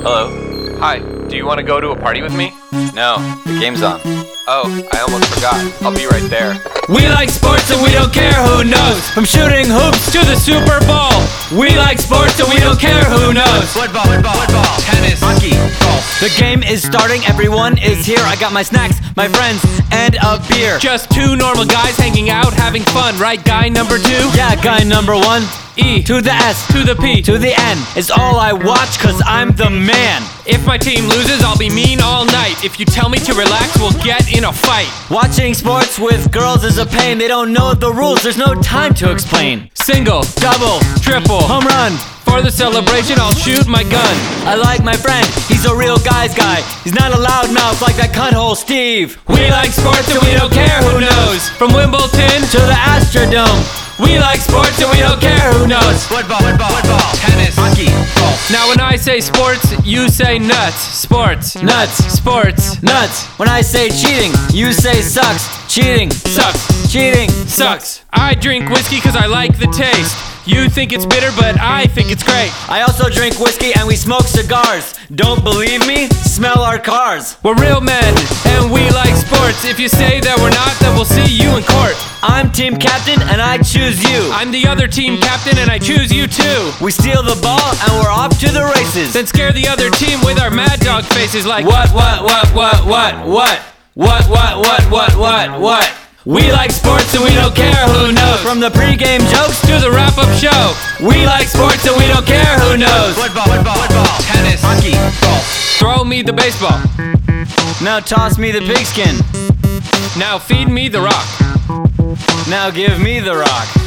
Hello? Hi, do you want to go to a party with me? No, the game's on. Oh, I almost forgot. I'll be right there. We like sports and we don't care who knows. From shooting hoops to the Super Bowl. We like sports and we don't care who knows. Football, tennis, hockey, golf. The game is starting, everyone is here. I got my snacks, my friends, and a beer. Just two normal guys hanging out, having fun, right? Guy number two? Yeah, guy number one. E To the S, to the P to the N is all I watch cause I'm the man. If my team loses, I'll be mean all night. If you tell me to relax, we'll get in a fight. Watching sports with girls is a pain. They don't know the rules, there's no time to explain. Single, Double, triple, home run. for the celebration, I'll shoot my gun. I like my friend, he's a real guy's guy. He's not a loudmouth like that cutthole Steve. We like sports and we don't care who knows. From Wimbledon To the Astrodome. we like sports and we don't care who knows. Football, tennis, hockey, golf. Now when I say sports, you say nuts. Sports, Nuts. sports, Nuts. When I say cheating, you say sucks. Cheating. sucks, Cheating. sucks. I drink whiskey cause I like the taste. You think it's bitter, but I think it's great. I also drink whiskey and we smoke cigars. Don't believe me? Smell our cars. We're real men, and we like sports. If you say that we're not, then we'll see you in court. I'm team captain and I choose you. I'm the other team captain, and I choose you too. We steal the ball and we're off to the races. Then scare the other team with our mad dog faces like What? We like sports and we don't care who knows. From the pregame jokes To the wrap-up show, we like sports and we don't care who knows. Football, tennis, hockey, golf. throw me the baseball. Now toss me the pigskin. Now feed me the rock. Now give me the rock.